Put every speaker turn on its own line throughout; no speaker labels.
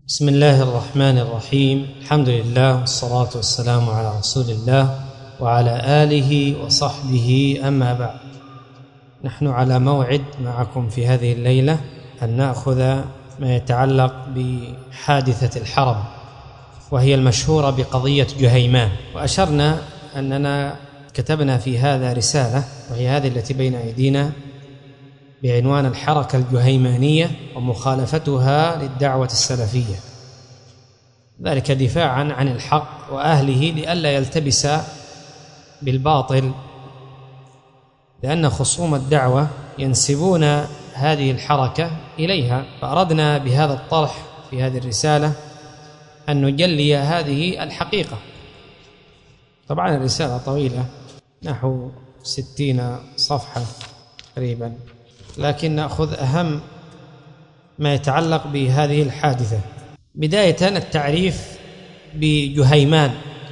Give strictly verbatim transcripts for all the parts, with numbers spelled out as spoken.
بسم الله الرحمن الرحيم. الحمد لله والصلاة والسلام على رسول الله وعلى آله وصحبه، أما بعد. نحن على موعد معكم في هذه الليلة أن نأخذ ما يتعلق بحادثة الحرم، وهي المشهورة بقضية جهيمان. وأشرنا أننا كتبنا في هذا رسالة، وهي هذه التي بين أيدينا، بعنوان الحركة الجهيمانية ومخالفتها للدعوة السلفية، ذلك دفاعا عن الحق وأهله لئلا يلتبس بالباطل، لأن خصوم الدعوة ينسبون هذه الحركة إليها. فأردنا بهذا الطرح في هذه الرسالة أن نجلي هذه الحقيقة. طبعا الرسالة طويلة، نحو ستين صفحة تقريبا، لكن نأخذ أهم ما يتعلق بهذه الحادثة. بداية التعريف بجهيمان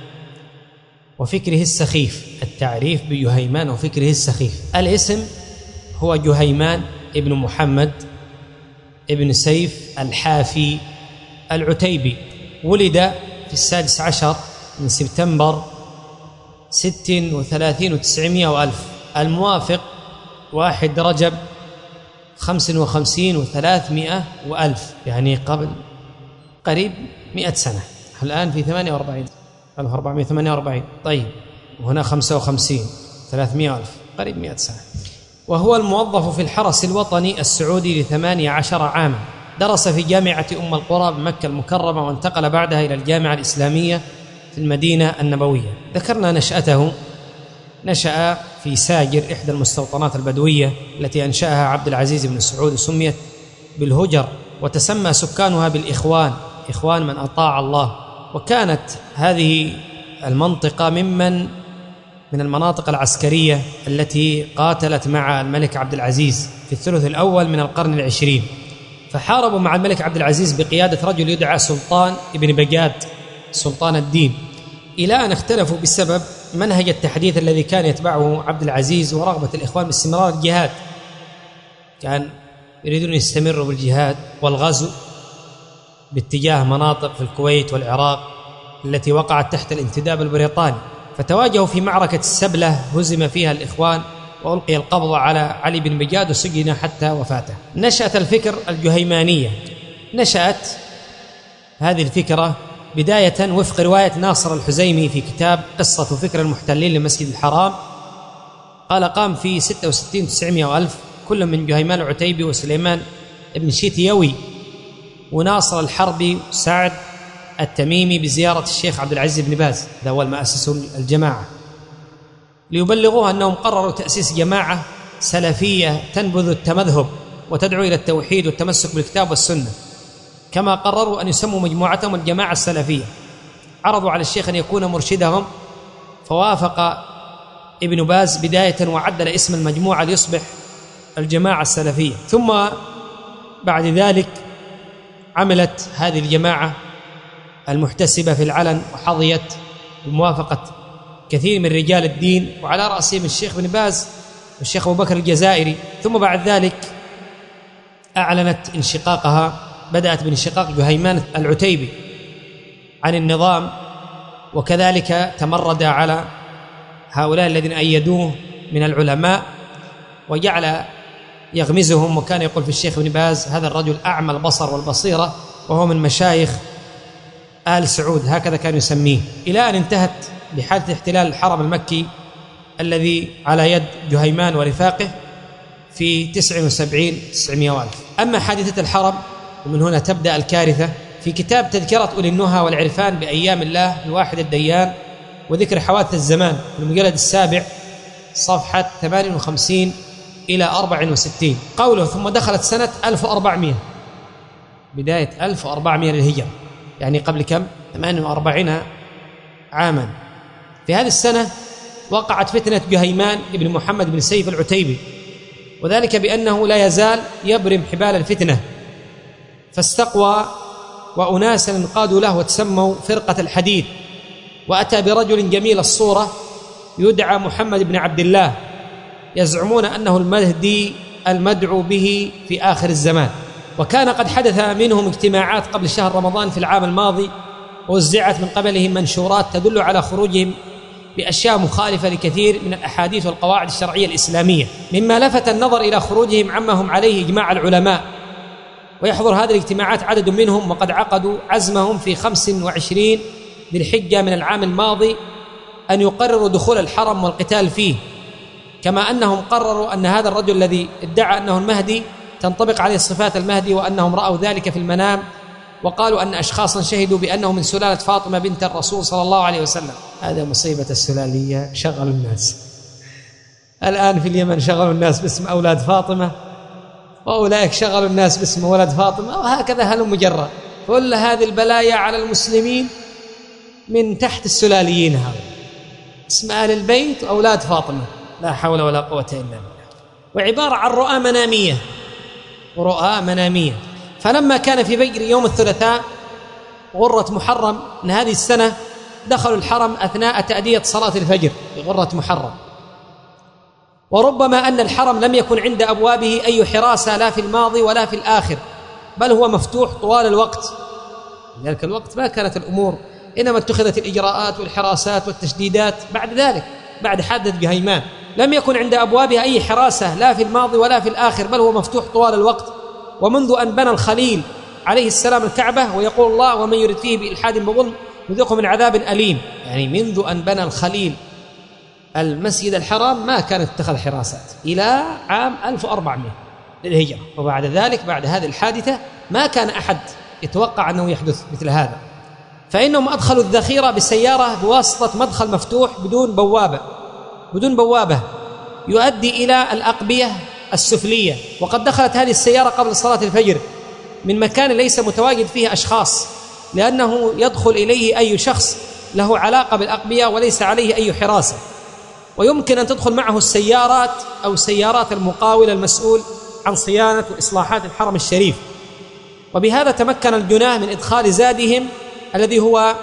وفكره السخيف. التعريف بجهيمان وفكره السخيف. الاسم هو جهيمان ابن محمد ابن سيف الحافي العتيبي، ولد في السادس عشر من سبتمبر ست وثلاثين وتسعمائة وألف، الموافق واحد رجب خمس وخمسين وثلاثمائة وألف، يعني قبل قريب مئة سنة. الآن في ثمانية وأربعين ألف وأربعمائة وثمانية وأربعين. طيب، وهنا خمسة وخمسين ثلاثمائة ألف، قريب مئة سنة. وهو الموظف في الحرس الوطني السعودي لثمانية عشر عاما. درس في جامعة أم القرى بمكة المكرمة، وانتقل بعدها إلى الجامعة الإسلامية في المدينة النبوية. ذكرنا نشأته، نشأ في ساجر، إحدى المستوطنات البدوية التي أنشأها عبد العزيز بن سعود، سميت بالهجر، وتسمى سكانها بالإخوان، إخوان من أطاع الله. وكانت هذه المنطقة ممن من المناطق العسكرية التي قاتلت مع الملك عبد العزيز في الثلث الأول من القرن العشرين، فحاربوا مع الملك عبد العزيز بقيادة رجل يدعى سلطان ابن بجاد، سلطان الدين، إلى أن اختلفوا بسبب منهج التحديث الذي كان يتبعه عبد العزيز ورغبة الإخوان باستمرار الجهاد. كان يريدون أن يستمروا بالجهاد والغزو باتجاه مناطق في الكويت والعراق التي وقعت تحت الانتداب البريطاني، فتواجهوا في معركة السبلة هزم فيها الإخوان، وألقي القبض على علي بن بجاد وسجن حتى وفاته. نشأت الفكر الجهيمانية. نشأت هذه الفكرة بداية وفق رواية ناصر الحزيمي في كتاب قصة فكر المحتلين لمسجد الحرام. قال: قام في ستة وستين وتسعمائة وألف كل من جهيمان العتيبي وسليمان ابن شيتيوي وناصر الحربي وسعد التميمي بزيارة الشيخ عبد العزيز بن باز، هذا أول ما أسسوا الجماعة، ليبلغوها أنهم قرروا تأسيس جماعة سلفية تنبذ التمذهب وتدعو إلى التوحيد والتمسك بالكتاب والسنة، كما قرروا أن يسموا مجموعتهم الجماعة السلفية. عرضوا على الشيخ أن يكون مرشدهم، فوافق ابن باز بداية وعدل اسم المجموعة ليصبح الجماعة السلفية. ثم بعد ذلك عملت هذه الجماعة المحتسبة في العلن، وحظيت بموافقة كثير من رجال الدين، وعلى رأسهم الشيخ بن باز والشيخ أبو بكر الجزائري. ثم بعد ذلك أعلنت انشقاقها، بدأت بانشقاق جهيمان العتيبي عن النظام، وكذلك تمرد على هؤلاء الذين أيدوه من العلماء وجعل يغمزهم. وكان يقول في الشيخ بن باز: هذا الرجل أعمى البصر والبصيرة، وهو من مشايخ آل سعود، هكذا كان يسميه، إلى أن انتهت بحادث احتلال الحرم المكي الذي على يد جهيمان ورفاقه في تسعة وسبعين تسعمائة ألف. أما حادثة الحرم، ومن هنا تبدأ الكارثة، في كتاب تذكرة أولي النهى والعرفان بأيام الله الواحد الديان وذكر حوادث الزمان في المجلد السابع صفحة ثمانية وخمسين إلى أربعة وستين، قوله: ثم دخلت سنة ألف وأربعمائة، بداية ألف وأربعمائة للهجرة، يعني قبل كم؟ ثمانية وأربعين عاما. في هذه السنة وقعت فتنة جهيمان ابن محمد بن سيف العتيبي، وذلك بأنه لا يزال يبرم حبال الفتنة، فاستقوى وأناسا انقادوا له وتسموا فرقة الحديد، وأتى برجل جميل الصورة يدعى محمد بن عبد الله، يزعمون أنه المهدي المدعو به في آخر الزمان. وكان قد حدث منهم اجتماعات قبل شهر رمضان في العام الماضي، ووزعت من قبلهم منشورات تدل على خروجهم بأشياء مخالفة لكثير من الأحاديث والقواعد الشرعية الإسلامية، مما لفت النظر إلى خروجهم عما هم عليه إجماع العلماء. ويحضر هذه الاجتماعات عدد منهم، وقد عقدوا عزمهم في خمس وعشرين ذي الحجة من العام الماضي أن يقرروا دخول الحرم والقتال فيه، كما أنهم قرروا أن هذا الرجل الذي ادعى أنه المهدي تنطبق عليه صفات المهدي، وأنهم رأوا ذلك في المنام، وقالوا أن أشخاصا شهدوا بأنه من سلالة فاطمة بنت الرسول صلى الله عليه وسلم. هذا مصيبة السلالية، شغلوا الناس. الآن في اليمن شغلوا الناس باسم أولاد فاطمة، وأولئك شغلوا الناس باسم ولد فاطمة، وهكذا هل مجرد. كل هذه البلايا على المسلمين من تحت السلاليين، هذا اسم آل البيت وأولاد فاطمة، لا حول ولا قوة إلا بالله، وعبارة عن رؤى منامية ورؤى منامية. فلما كان في فجر يوم الثلاثاء غرة محرم من هذه السنة، دخلوا الحرم أثناء تأدية صلاة الفجر في غرة محرم، وربما أن الحرم لم يكن عند أبوابه أي حراسة لا في الماضي ولا في الآخر، بل هو مفتوح طوال الوقت. في ذلك الوقت ما كانت الأمور، إنما اتخذت الإجراءات والحراسات والتشديدات بعد ذلك، بعد حادثة جهيمان. لم يكن عند أبوابه أي حراسة لا في الماضي ولا في الآخر، بل هو مفتوح طوال الوقت. ومنذ أن بنى الخليل عليه السلام الكعبة، ويقول الله ومن يرد فيه بإلحاد بظلم يذيقه من عذاب أليم، يعني منذ أن بنى الخليل المسجد الحرام ما كانت اتخذ حراسات إلى عام ألف وأربعمائة للهجرة، وبعد ذلك بعد هذه الحادثة ما كان أحد يتوقع أنه يحدث مثل هذا. فإنهم أدخلوا الذخيرة بسيارة بواسطة مدخل مفتوح بدون بوابة بدون بوابة يؤدي إلى الأقبية السفلية، وقد دخلت هذه السيارة قبل صلاة الفجر من مكان ليس متواجد فيه أشخاص، لأنه يدخل إليه أي شخص له علاقة بالأقبية وليس عليه أي حراسة، ويمكن أن تدخل معه السيارات أو سيارات المقاول المسؤول عن صيانة وإصلاحات الحرم الشريف. وبهذا تمكن الجناه من إدخال زادهم الذي هو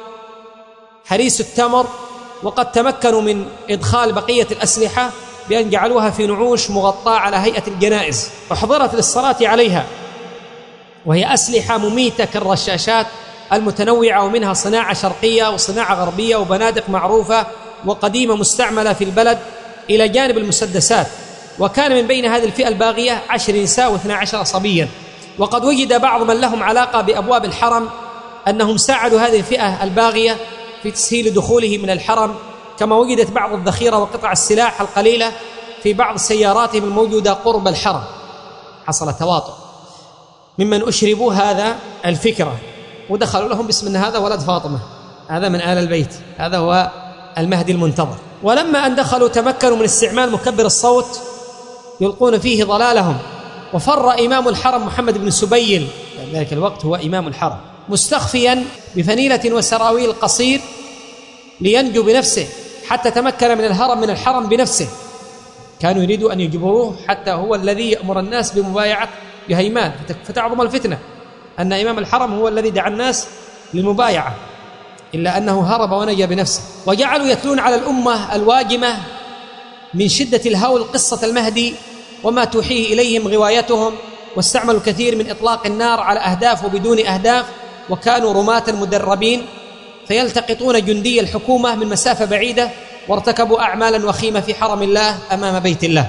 حريس التمر، وقد تمكنوا من إدخال بقية الأسلحة بأن جعلوها في نعوش مغطاة على هيئة الجنائز، وحضرت للصلاة عليها، وهي أسلحة مميتة كالرشاشات المتنوعة، ومنها صناعة شرقية وصناعة غربية وبنادق معروفة وقديمة مستعملة في البلد، إلى جانب المسدسات. وكان من بين هذه الفئة الباغية عشر نساء واثنى عشر صبيا. وقد وجد بعض من لهم علاقة بأبواب الحرم أنهم ساعدوا هذه الفئة الباغية في تسهيل دخوله من الحرم، كما وجدت بعض الذخيرة وقطع السلاح القليلة في بعض سياراتهم الموجودة قرب الحرم. حصل تواطؤ ممن أشربوا هذا الفكرة، ودخلوا لهم باسم أن هذا ولد فاطمة، هذا من آل البيت، هذا هو المهدي المنتظر. ولما أن دخلوا تمكنوا من استعمال مكبر الصوت يلقون فيه ضلالهم. وفر إمام الحرم محمد بن سبيل، في ذلك الوقت هو إمام الحرم، مستخفيا بفنيلة وسراويل قصير لينجو بنفسه، حتى تمكن من الهرم من الحرم بنفسه. كانوا يريدوا أن يجبروه حتى هو الذي يأمر الناس بمبايعة جهيمان، فتعظم الفتنة أن إمام الحرم هو الذي دعا الناس للمبايعة، إلا أنه هرب ونجا بنفسه. وجعلوا يتلون على الأمة الواجمة من شدة الهول قصة المهدي وما توحيه إليهم غوايتهم، واستعملوا كثير من إطلاق النار على أهداف وبدون أهداف، وكانوا رماة مدربين فيلتقطون جندي الحكومة من مسافة بعيدة، وارتكبوا أعمالا وخيمة في حرم الله أمام بيت الله.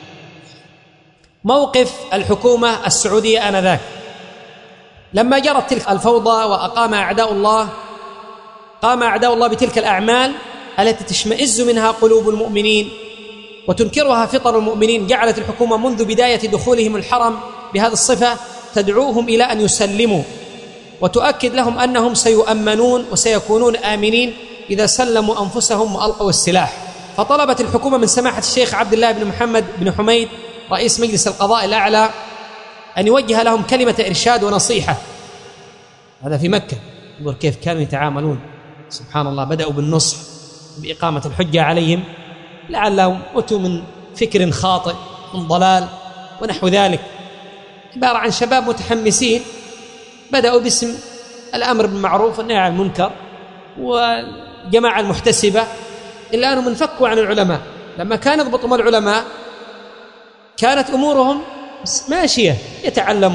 موقف الحكومة السعودية آنذاك لما جرت تلك الفوضى وأقام أعداء الله قام أعداء الله بتلك الأعمال التي تشمئز منها قلوب المؤمنين وتنكرها فطر المؤمنين، جعلت الحكومة منذ بداية دخولهم الحرم بهذه الصفة تدعوهم إلى أن يسلموا، وتؤكد لهم أنهم سيؤمنون وسيكونون آمنين إذا سلموا أنفسهم وألقوا السلاح. فطلبت الحكومة من سماحة الشيخ عبد الله بن محمد بن حميد رئيس مجلس القضاء الأعلى أن يوجه لهم كلمة إرشاد ونصيحة. هذا في مكة، انظر كيف كانوا يتعاملون، سبحان الله. بدأوا بالنصح بإقامة الحجة عليهم، لعلهم أتوا من فكر خاطئ من ضلال ونحو ذلك، عبارة عن شباب متحمسين بدأوا باسم الأمر بالمعروف والنهي عن المنكر والجماعة المحتسبة، إلا أنهم انفكوا عن العلماء. لما كان يضبطهم العلماء كانت أمورهم ماشية، يتعلمون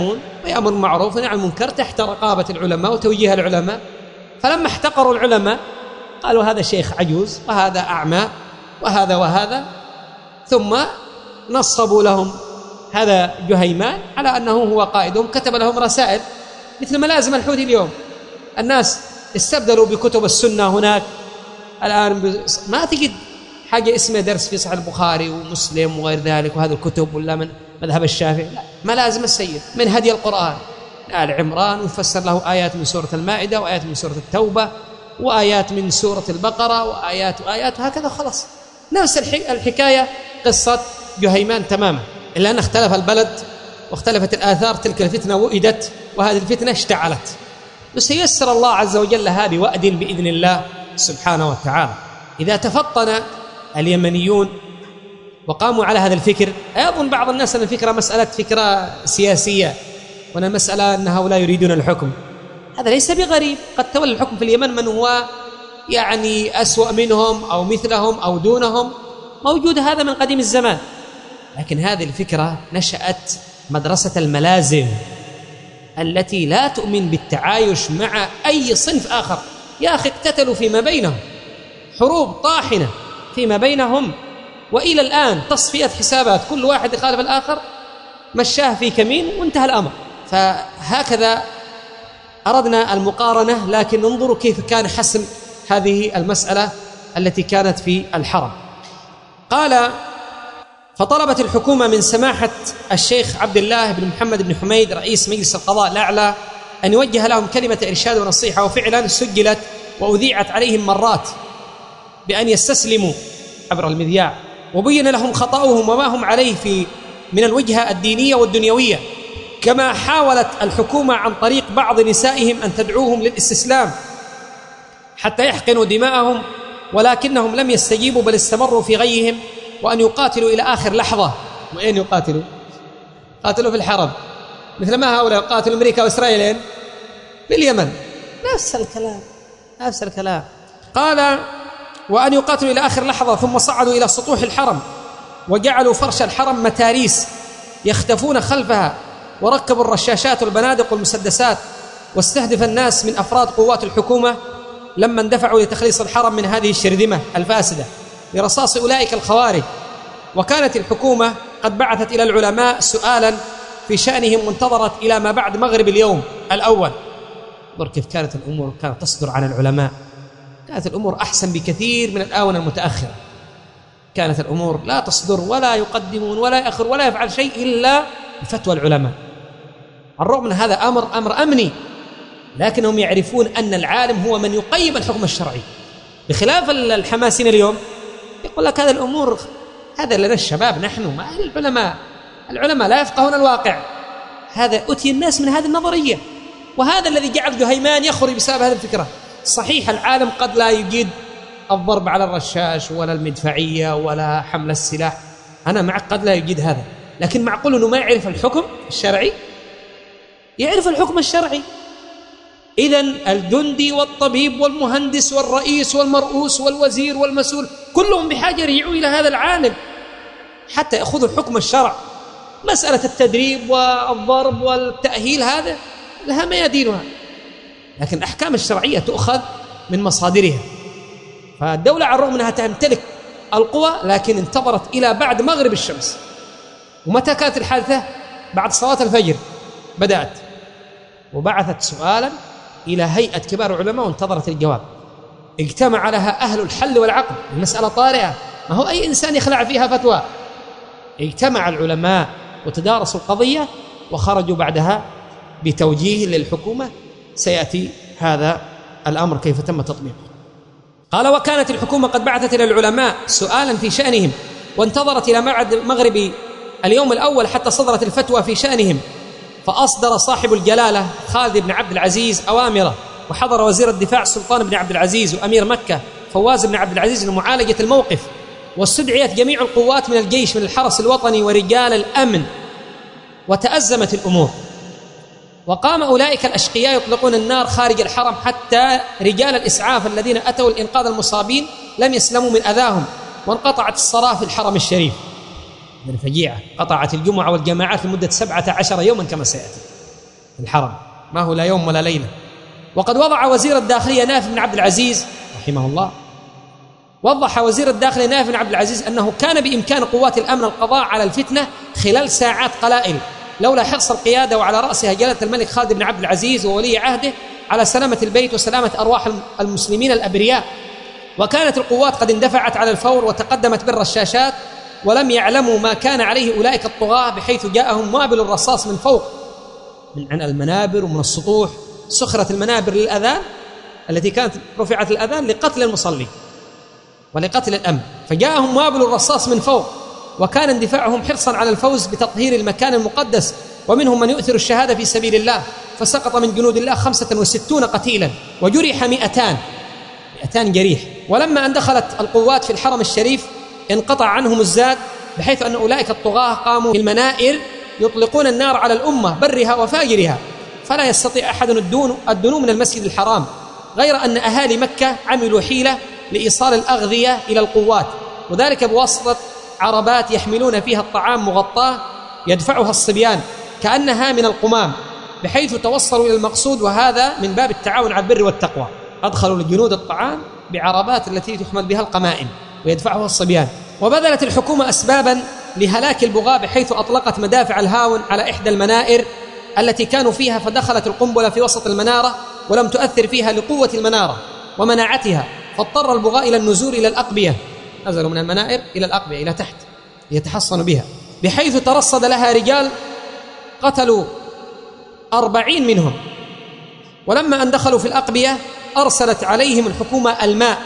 ويأمر بالمعروف وينهى عن المنكر تحت رقابة العلماء وتوجيه العلماء. فلما احتقروا العلماء قالوا هذا شيخ عجوز وهذا أعمى وهذا وهذا، ثم نصبوا لهم هذا جهيمان على أنه هو قائدهم، كتب لهم رسائل مثل ملازم الحوثي اليوم. الناس استبدلوا بكتب السنة هناك الآن، ما تجد حاجة اسمها درس في صحيح البخاري ومسلم وغير ذلك وهذه الكتب، ولا من مذهب الشافعي، لا، ملازم السيد من هدي القرآن آل عمران، ويفسر له آيات من سورة المائدة وآيات من سورة التوبة وآيات من سورة البقرة وآيات وآيات وهكذا، خلاص. نفس الحكاية قصة جهيمان تماما، إلا أن اختلف البلد واختلفت الآثار. تلك الفتنة وئدت وهذه الفتنة اشتعلت، وسيسر الله عز وجل لها بوأد بإذن الله سبحانه وتعالى. إذا تفطن اليمنيون وقاموا على هذا الفكر، يظن بعض الناس أن الفكرة مسألة فكرة سياسية، وأن المسألة أن هؤلاء يريدون الحكم. هذا ليس بغريب، قد تولى الحكم في اليمن من هو يعني أسوأ منهم أو مثلهم أو دونهم، موجود هذا من قديم الزمان. لكن هذه الفكرة نشأت مدرسة الملازم التي لا تؤمن بالتعايش مع أي صنف آخر. يا أخي اقتتلوا فيما بينهم، حروب طاحنة فيما بينهم، وإلى الآن تصفية حسابات، كل واحد يخالف الآخر مشاه في كمين وانتهى الأمر. فهكذا أردنا المقارنة، لكن انظروا كيف كان حسم هذه المسألة التي كانت في الحرم. قال: فطلبت الحكومة من سماحة الشيخ عبد الله بن محمد بن حميد رئيس مجلس القضاء الأعلى أن يوجه لهم كلمة إرشاد ونصيحة، وفعلا سجلت وأذيعت عليهم مرات بأن يستسلموا عبر المذياع، وبين لهم خطأهم وما هم عليه في من الوجهة الدينية والدنيوية. كما حاولت الحكومة عن طريق بعض نسائهم أن تدعوهم للاستسلام حتى يحقنوا دماءهم، ولكنهم لم يستجيبوا بل استمروا في غيهم، وأن يقاتلوا إلى آخر لحظة. وين يقاتلوا؟ قاتلوا في الحرم، مثل ما هؤلاء قاتلوا أمريكا وإسرائيل في اليمن، نفس الكلام نفس الكلام. قال: وأن يقاتلوا إلى آخر لحظة. ثم صعدوا إلى سطوح الحرم وجعلوا فرش الحرم متاريس يختفون خلفها، وركبوا الرشاشات والبنادق والمسدسات، واستهدف الناس من أفراد قوات الحكومة لما اندفعوا لتخليص الحرم من هذه الشرذمة الفاسدة برصاص أولئك الخوارج. وكانت الحكومة قد بعثت إلى العلماء سؤالا في شأنهم، وانتظرت إلى ما بعد مغرب اليوم الأول. انظر كيف كانت الأمور كانت تصدر عن العلماء، كانت الأمور أحسن بكثير من الآونة المتأخرة. كانت الأمور لا تصدر ولا يقدمون ولا يأخر ولا يفعل شيء إلا بفتوى العلماء. الرغم من هذا أمر أمر أمني، لكنهم يعرفون أن العالم هو من يقيم الحكم الشرعي، بخلاف الحماسين اليوم يقول لك هذه الأمور هذا لنا الشباب، نحن ما العلماء العلماء لا يفقهون الواقع. هذا أتي الناس من هذه النظرية، وهذا الذي جعل جهيمان يخرج بسبب هذه الفكرة. صحيح العالم قد لا يجيد الضرب على الرشاش ولا المدفعية ولا حمل السلاح، أنا معك، قد لا يجيد هذا، لكن معقول أنه ما يعرف الحكم الشرعي؟ يعرف الحكم الشرعي. إذن الجندي والطبيب والمهندس والرئيس والمرؤوس والوزير والمسؤول كلهم بحاجة يرجعوا إلى هذا العالم حتى يأخذوا حكم الشرع. مسألة التدريب والضرب والتأهيل هذا لها ميادينها، لكن الأحكام الشرعية تؤخذ من مصادرها. فالدولة على الرغم أنها تمتلك القوى، لكن انتظرت إلى بعد مغرب الشمس. ومتى كانت الحادثة؟ بعد صلاة الفجر بدأت، وبعثت سؤالا إلى هيئة كبار العلماء وانتظرت الجواب. اجتمع لها أهل الحل والعقد، المسألة طارئة، ما هو أي إنسان يخلع فيها فتوى. اجتمع العلماء وتدارسوا القضية وخرجوا بعدها بتوجيه للحكومة. سيأتي هذا الأمر كيف تم تطبيقه. قال: وكانت الحكومة قد بعثت إلى العلماء سؤالا في شأنهم، وانتظرت إلى مغرب اليوم الأول حتى صدرت الفتوى في شأنهم. فأصدر صاحب الجلالة خالد بن عبد العزيز أوامره، وحضر وزير الدفاع سلطان بن عبد العزيز وأمير مكة فواز بن عبد العزيز لمعالجة الموقف. واستدعيت جميع القوات من الجيش من الحرس الوطني ورجال الأمن، وتأزمت الأمور. وقام أولئك الأشقياء يطلقون النار خارج الحرم، حتى رجال الإسعاف الذين أتوا لإنقاذ المصابين لم يسلموا من أذاهم، وانقطعت الصلاة في الحرم الشريف. من فجيعة، قطعت الجمعة والجماعات لمدة سبعة عشر يوما كما سيأتي. الحرم، ما هو لا يوم ولا ليلة. وقد وضع وزير الداخلية ناف بن عبد العزيز رحمه الله، وضح وزير الداخلية ناف بن عبد العزيز أنه كان بإمكان قوات الأمن القضاء على الفتنة خلال ساعات قلائل لولا حرص القيادة وعلى رأسها جلالة الملك خالد بن عبد العزيز وولي عهده على سلامة البيت وسلامة أرواح المسلمين الأبرياء. وكانت القوات قد اندفعت على الفور وتقدمت بالرشاشات، ولم يعلموا ما كان عليه أولئك الطغاة، بحيث جاءهم وابل الرصاص من فوق، من عن المنابر ومن السطوح. سخرت المنابر للأذان التي كانت رفعت الأذان لقتل المصلي ولقتل الأمن، فجاءهم وابل الرصاص من فوق، وكان اندفاعهم حرصا على الفوز بتطهير المكان المقدس، ومنهم من يؤثر الشهادة في سبيل الله، فسقط من جنود الله خمسة وستون قتيلا وجرح مئتان مئتان جريح. ولما أن دخلت القوات في الحرم الشريف انقطع عنهم الزاد، بحيث أن أولئك الطغاة قاموا في المنائر يطلقون النار على الأمة برها وفاجرها، فلا يستطيع أحد الدنو من المسجد الحرام، غير أن أهالي مكة عملوا حيلة لإيصال الأغذية إلى القوات، وذلك بواسطة عربات يحملون فيها الطعام مغطاة يدفعها الصبيان كأنها من القمام، بحيث توصلوا إلى المقصود، وهذا من باب التعاون على البر والتقوى. أدخلوا لجنود الطعام بعربات التي تحمل بها القمائم ويدفعها الصبيان. وبذلت الحكومة أسبابا لهلاك البغاة، بحيث أطلقت مدافع الهاون على إحدى المنائر التي كانوا فيها، فدخلت القنبلة في وسط المنارة ولم تؤثر فيها لقوة المنارة ومناعتها، فاضطر البغاة إلى النزول إلى الأقبية، نزلوا من المنائر إلى الأقبية إلى تحت يتحصنوا بها، بحيث ترصد لها رجال قتلوا أربعين منهم. ولما أن دخلوا في الأقبية أرسلت عليهم الحكومة الماء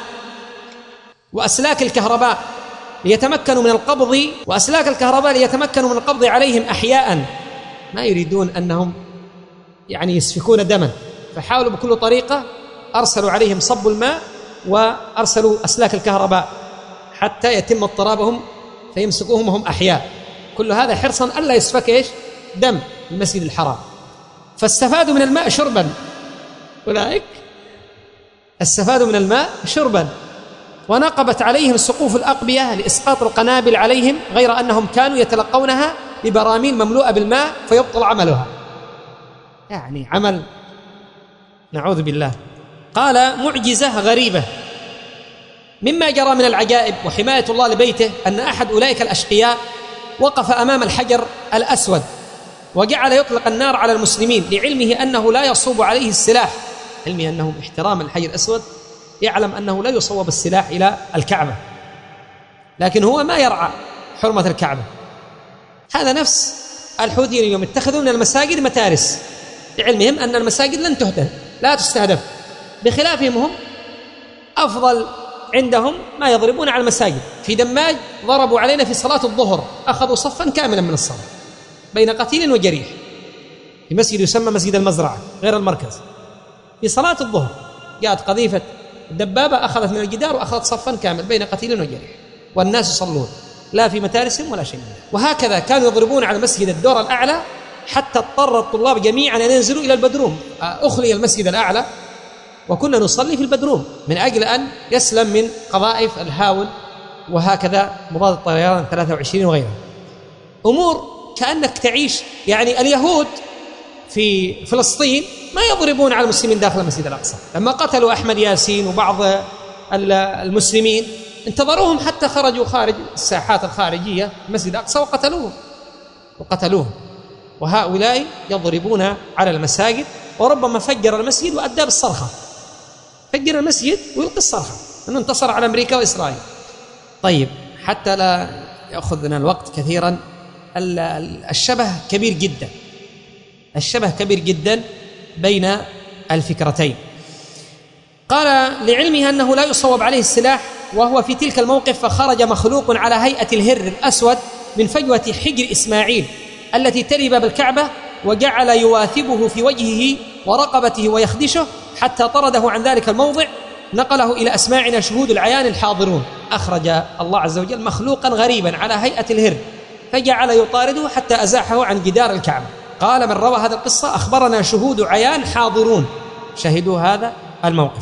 وأسلاك الكهرباء ليتمكنوا من القبض وأسلاك الكهرباء ليتمكنوا من القبض عليهم أحياء، ما يريدون أنهم يعني يسفكون دما، فحاولوا بكل طريقة، أرسلوا عليهم صب الماء وأرسلوا أسلاك الكهرباء حتى يتم اضطرابهم فيمسكوهم وهم أحياء، كل هذا حرصا ألا يسفك إيش دم المسجد الحرام. فاستفادوا من الماء شربا، أولئك استفادوا من الماء شربا، ونقبت عليهم سقوف الأقبية لإسقاط القنابل عليهم، غير أنهم كانوا يتلقونها ببراميل مملوءة بالماء فيبطل عملها، يعني عمل نعوذ بالله. قال معجزة غريبة مما جرى من العجائب وحماية الله لبيته أن أحد أولئك الأشقياء وقف أمام الحجر الأسود وجعل يطلق النار على المسلمين، لعلمه أنه لا يصوب عليه السلاح، علمه أنه احترام الحجر الأسود يعلم أنه لا يصوب السلاح إلى الكعبة، لكن هو ما يرعى حرمة الكعبة. هذا نفس الحوثيين اليوم اتخذوا من المساجد متارس، لعلمهم أن المساجد لن تهدف لا تستهدف، بخلافهم هم أفضل عندهم ما يضربون على المساجد. في دماج ضربوا علينا في صلاة الظهر، أخذوا صفا كاملا من الصلاة بين قتيل وجريح في مسجد يسمى مسجد المزرعة غير المركز، في صلاة الظهر جاءت قذيفة الدبابة أخذت من الجدار وأخذت صفا كامل بين قتيل وجريح، والناس يصلون لا في متارسهم ولا شيء. وهكذا كانوا يضربون على مسجد الدور الأعلى حتى اضطر الطلاب جميعا أن ينزلوا إلى البدروم. أخلي المسجد الأعلى وكنا نصلي في البدروم من أجل أن يسلم من قذائف الهاون، وهكذا مضاد الطيران ثلاثة وعشرين وغيرها. أمور كأنك تعيش، يعني اليهود في فلسطين ما يضربون على المسلمين داخل المسجد الأقصى، لما قتلوا أحمد ياسين وبعض المسلمين انتظروهم حتى خرجوا خارج الساحات الخارجية المسجد الأقصى وقتلوهم وقتلوهم وهؤلاء يضربون على المساجد، وربما فجر المسجد وأدى بالصرخة، فجر المسجد ويلقي الصرخة أنه انتصر على أمريكا وإسرائيل. طيب حتى لا يأخذنا الوقت كثيرا، الشبه كبير جدا، الشبه كبير جدا بين الفكرتين. قال لعلمه أنه لا يصوب عليه السلاح وهو في تلك الموقف، فخرج مخلوق على هيئة الهر الأسود من فجوة حجر إسماعيل التي تلي باب الكعبة، وجعل يواثبه في وجهه ورقبته ويخدشه حتى طرده عن ذلك الموضع، نقله إلى أسماعنا شهود العيان الحاضرون. أخرج الله عز وجل مخلوقا غريبا على هيئة الهر فجعل يطارده حتى أزاحه عن جدار الكعبة. قال من روى هذا القصة أخبرنا شهود عيان حاضرون شهدوا هذا الموقف.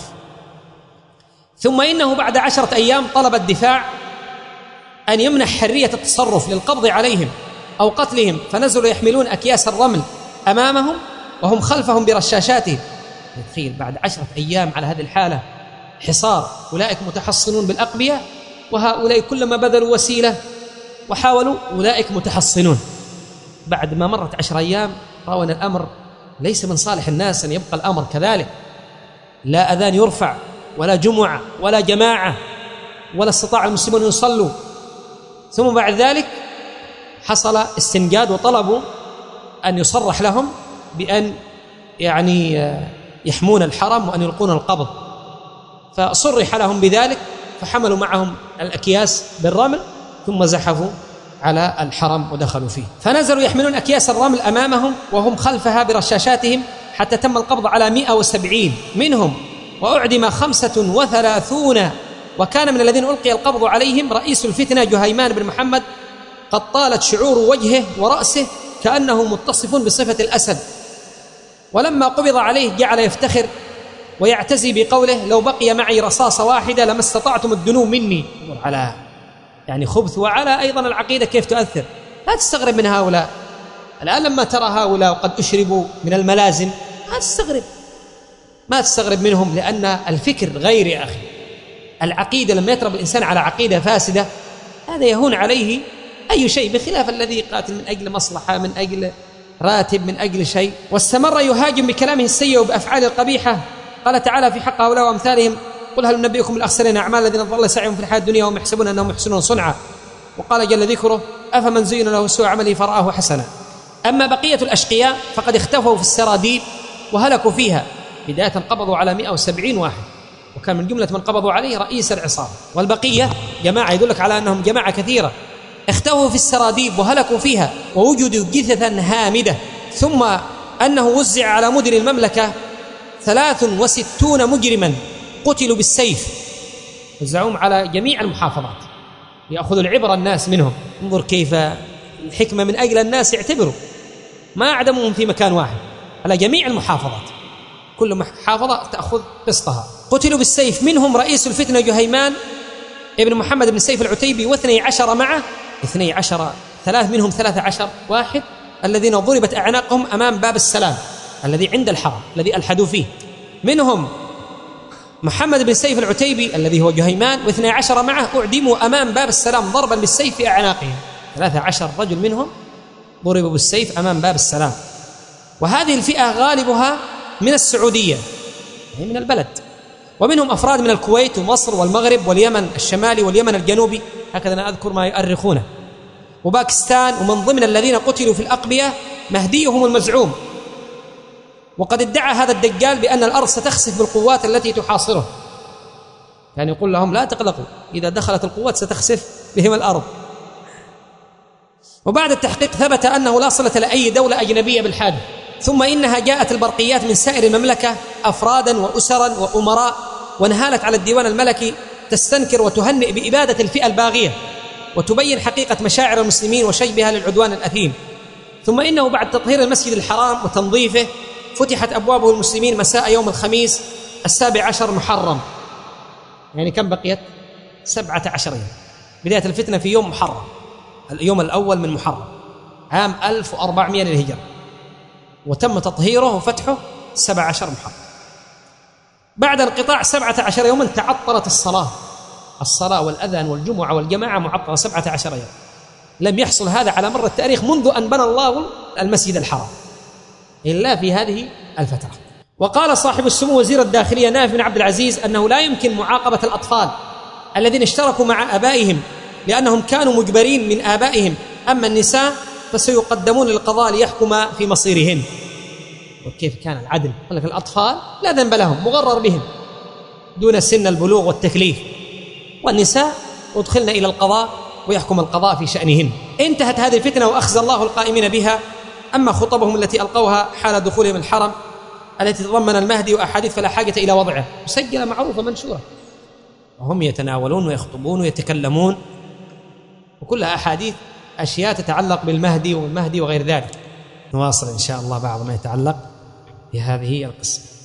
ثم إنه بعد عشرة أيام طلب الدفاع أن يمنح حرية التصرف للقبض عليهم أو قتلهم، فنزلوا يحملون أكياس الرمل أمامهم وهم خلفهم برشاشاتهم. تخيل بعد عشرة أيام على هذه الحالة حصار، أولئك متحصنون بالأقبية، وهؤلاء كلما بذلوا وسيلة وحاولوا أولئك متحصنون. بعد ما مرت عشر أيام رأوا أن الأمر ليس من صالح الناس أن يبقى الأمر كذلك، لا أذان يرفع ولا جمعة ولا جماعة ولا استطاع المسلمون أن يصلوا. ثم بعد ذلك حصل استنجاد وطلبوا أن يصرح لهم بأن يعني يحمون الحرم وأن يلقون القبض، فصرح لهم بذلك، فحملوا معهم الأكياس بالرمل ثم زحفوا على الحرم ودخلوا فيه. فنزلوا يحملون أكياس الرمل أمامهم وهم خلفها برشاشاتهم حتى تم القبض على مئة وسبعين منهم، وأعدم خمسة وثلاثون. وكان من الذين ألقي القبض عليهم رئيس الفتنة جهيمان بن محمد، قد طالت شعور وجهه ورأسه كأنه متصف بصفة الأسد. ولما قبض عليه جعل يفتخر ويعتزي بقوله: لو بقي معي رصاصة واحدة لما استطعتم الدنو مني. على يعني خبث، وعلى أيضا العقيدة كيف تؤثر. لا تستغرب من هؤلاء الآن لما ترى هؤلاء وقد أشربوا من الملازم، ما تستغرب ما تستغرب منهم، لأن الفكر غير يا أخي. العقيدة لما يتربى الإنسان على عقيدة فاسدة هذا يهون عليه أي شيء، بخلاف الذي قاتل من أجل مصلحة، من أجل راتب، من أجل شيء. واستمر يهاجم بكلامه السيء وبأفعاله القبيحة. قال تعالى في حق هؤلاء وأمثالهم: قل هل ننبئكم بالأخسرين أعمالا الذين ضل سعيهم في الحياة الدنيا وهم يحسبون أنهم يحسنون صنعا. وقال جل ذكره: أفمن زين له سوء عمله فرآه حسنا. أما بقية الأشقياء فقد اختفوا في السراديب وهلكوا فيها. بداية قبضوا على مئة وسبعين واحد، وكان من جملة من قبضوا عليه رئيس العصابة، والبقية جماعة يدلك على أنهم جماعة كثيرة. اختفوا في السراديب وهلكوا فيها ووجدوا جثثا هامدة. ثم أنه وزع على مدن المملكة ثلاث وستون مجرما قتلوا بالسيف، وزعوهم على جميع المحافظات يأخذوا العبرة الناس منهم. انظر كيف الحكمة، من أجل الناس يعتبروا، ما أعدمهم في مكان واحد، على جميع المحافظات، كل محافظة تأخذ قسطها. قتلوا بالسيف، منهم رئيس الفتنة جهيمان ابن محمد بن سيف العتيبي واثني عشر معه، اثني عشر، ثلاث منهم ثلاثة عشر واحد الذين ضربت أعناقهم أمام باب السلام الذي عند الحرم الذي ألحدوا فيه. منهم محمد بن سيف العتيبي الذي هو جهيمان واثني عشر معه أعدموا أمام باب السلام ضربا بالسيف في أعناقهم. ثلاثة عشر رجل منهم ضربوا بالسيف أمام باب السلام. وهذه الفئة غالبها من السعودية، يعني من البلد، ومنهم أفراد من الكويت ومصر والمغرب واليمن الشمالي واليمن الجنوبي، هكذا أنا أذكر ما يؤرخونه، وباكستان. ومن ضمن الذين قتلوا في الأقبية مهديهم المزعوم، وقد ادعى هذا الدجال بأن الأرض ستخسف بالقوات التي تحاصره، يعني يقول لهم لا تقلقوا، إذا دخلت القوات ستخسف بهم الأرض. وبعد التحقيق ثبت أنه لا صلة لأي دولة أجنبية بالحادث. ثم إنها جاءت البرقيات من سائر المملكة أفرادا وأسرا وأمراء، وانهالت على الديوان الملكي تستنكر وتهنئ بإبادة الفئة الباغية وتبين حقيقة مشاعر المسلمين وشجبها للعدوان الأثيم. ثم إنه بعد تطهير المسجد الحرام وتنظيفه فتحت أبوابه المسلمين مساء يوم الخميس السابع عشر محرم، يعني كم بقيت؟ سبعة عشر يوم. بداية الفتنة في يوم محرم، اليوم الأول من محرم عام ألف وأربعمائة للهجرة، وتم تطهيره وفتحه سبع عشر محرم. بعد انقطاع سبعة عشر يوما تعطلت الصلاة الصلاة والأذان والجمعة والجماعة معطلة سبعة عشر يوم. لم يحصل هذا على مر التاريخ منذ أن بنى الله المسجد الحرام إلا في هذه الفترة. وقال صاحب السمو وزير الداخلية نايف بن عبد العزيز أنه لا يمكن معاقبة الأطفال الذين اشتركوا مع آبائهم لأنهم كانوا مجبرين من آبائهم، أما النساء فسيقدمون للقضاء ليحكم في مصيرهن. وكيف كان العدل؟ يقول لك الأطفال لا ذنب لهم، مغرر بهم دون سن البلوغ والتكليف، والنساء أدخلن إلى القضاء ويحكم القضاء في شأنهن. انتهت هذه الفتنة وأخزى الله القائمين بها. أما خطبهم التي ألقوها حال دخولهم الحرم التي تضمن المهدي وأحاديث فلا حاجة إلى وضعه، مسجلة معروفة منشورة، وهم يتناولون ويخطبون ويتكلمون، وكلها أحاديث أشياء تتعلق بالمهدي والمهدي وغير ذلك. نواصل إن شاء الله بعض ما يتعلق بهذه القصة.